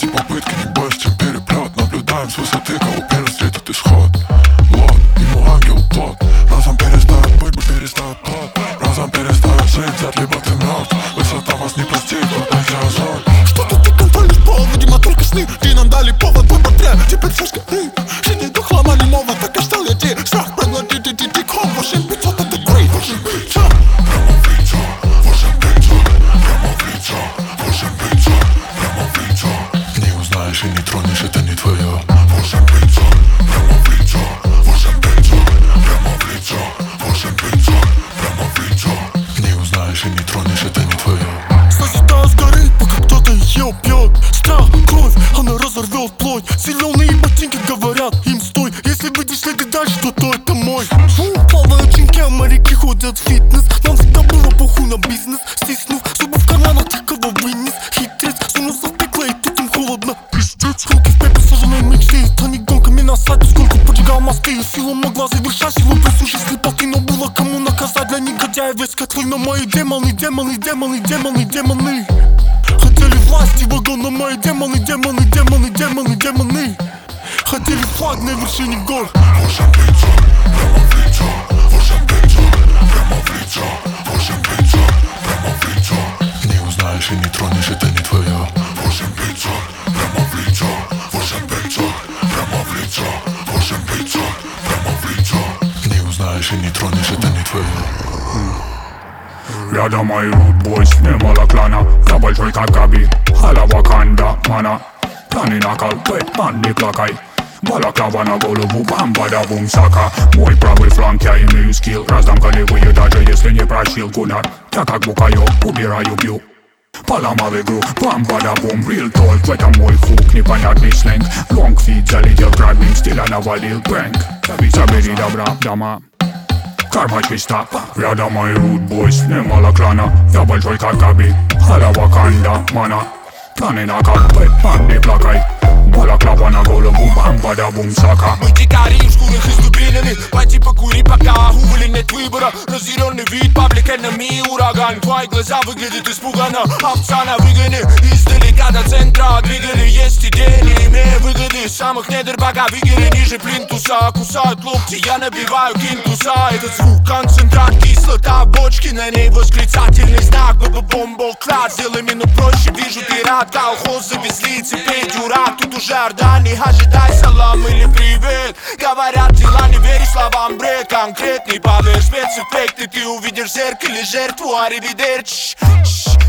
эти попытки не больше, чем переплет. Наблюдаем с высоты, кого первый встретит исход. Вот, ему ангел плод. Разом перестает быть, перестает плод. Разом перестает жить, взять, либо ты мертв. Высота вас не простит, отдайте озор. Что-то ты контролишь повод, видимо, только сны. Ты нам дали повод, твой портрет, теперь все скрыты. Жизнь дух ломали мова, так и стал я тебе. Страх проглотить, и ком, 8500, это грей, 8500. Прямо в лицо, 8500. Прямо в лицо, 8500. Прямо в лицо. Не узнаешь и не тронешь, это не твое. 8500. Прямо в лицо, 8500. Прямо в лицо, 8500. Прямо в лицо. Не узнаешь и не тронешь, это не твое. Созидаю с горы, пока кто-то ее пьет. Страх, кровь, она разорвет плоть. Зеленые ботинки говорят им стой. Если видишь следы дальше, то это мой. Плавают чинки, а моряки ходят в фитнес. Нам всегда было похуй на бизнес. Стиснув зубы в карманах, тех, кого вынес. Хитрец, сунулся в пекло, и тут им холодно. Пиздец, руки в пепе, сожженные мечты. Они гонками на сайте, сколько поджигал мосты. Сила могла завершать силу присущей слепоты. Но было кому наказать для негодяев весь котлы. Но мои демоны, демоны, демоны, демоны, демоны хотели власти вагона, мои демоны, демоны, демоны, демоны, демоны хотели флаг на вершине гор. 8500. Прямо в лицо, 8500. Прямо в лицо, 8500. Прямо в лицо. Не узнаешь и не тронешь, это не твое. 8500. Прямо в лицо, 8500. Прямо в лицо, 8500. Прямо в лицо. Не узнаешь и не тронешь, это не твое. Рядом мои рудбойс, немало клана. Я большой как Габи, ала Ваканда, мана. Планы накал, бэтмен не плакай. Балаклава на голову, бам-бада-бум, сака. Мой правый фланг, я имею скилл. Раздам голевые, даже если не просил Гуннар. Я как букаю, убираю, бью. Поломал игру, бам-бада-бум, real talk. В этом мой хук, непонятный сленг. Лонг фит, залетел грабинг, стиля навалил бэнк. Забери добра, дома. Карма чиста, рядом мои рудбойс, немало клана. Я большой как Габи, ала Ваканда, мана. Планы накал, бэтмен не плакай. Балаклава на голову, бам-бада-бум, сака. Мы дикари в шкурах и с дубинами. Пойти покури, пока уволен нет выбора. Разъяренный вид, паблик enemy, ураган. Твои глаза выглядят испуганно. Овца на выгоне, издалека до центра двигали. Есть идеи, не имея выгоды. Самых недр пока выгоре ниже плинтуса. Кусают локти, я набиваю кинтуса. Этот звук, концентрат, кислота бочки. На ней восклицательный знак, бомбоклад. Сделай мину проще, вижу ты рад. Колхоз завезли, цепей дюрак. Тут уже Ордан, не ожидай салам или привет. Говорят дела, не веришь словам, бред. Конкретный поверь, спецэффекты. Ты увидишь в зеркале жертву, аривидерчи.